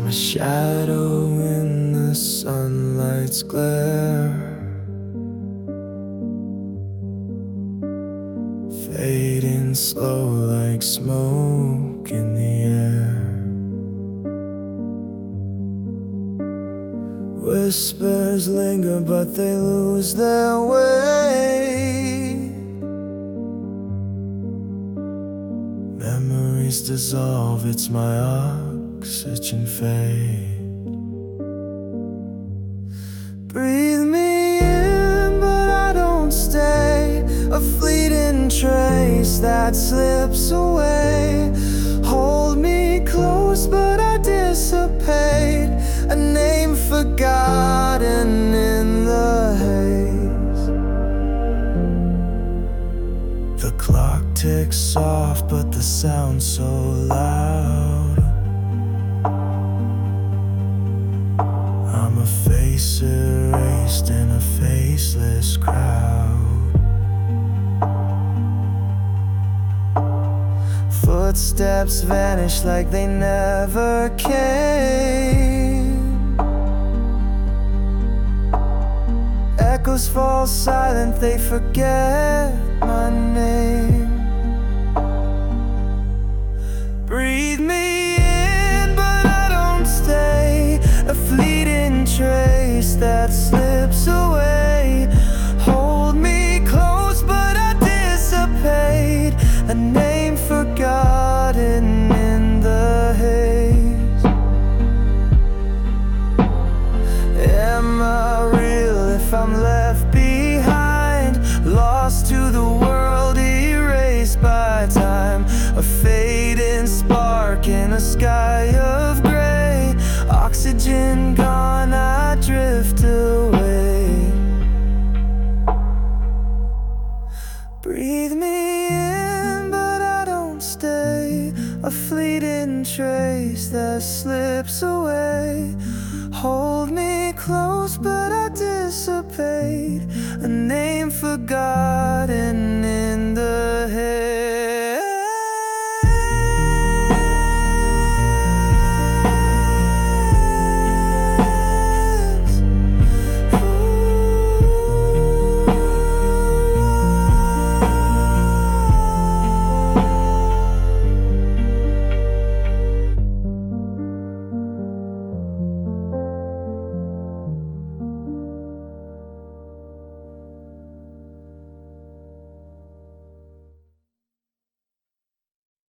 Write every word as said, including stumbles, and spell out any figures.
a shadow in the sunlight's glare, fading slow like smoke in the air. Whispers linger but they lose their way. Memories dissolve, it's my oxygen fade. Breathe me in but I don't stay, a fleeting trace that slips away. Hold me close but I dissipate, a name forgotten in the haze. The clock ticks soft but the sound so loud. I'm a face erased in a faceless crowd. Footsteps vanish like they never came. Echoes fall silent, they forget my name. Breathe me in but I don't stay, a fleeting trace that slips away. Hold me close but I dissipate, a name forgotten in the haze. Am I real if I'm left behind, lost to the world, erased by time? A fading spark in a sky of gray, oxygen gone, I drift away. Breathe me in but I don't stay, a fleeting trace that slips away. Hold me close but I dissipate, a name forgotten in the haze.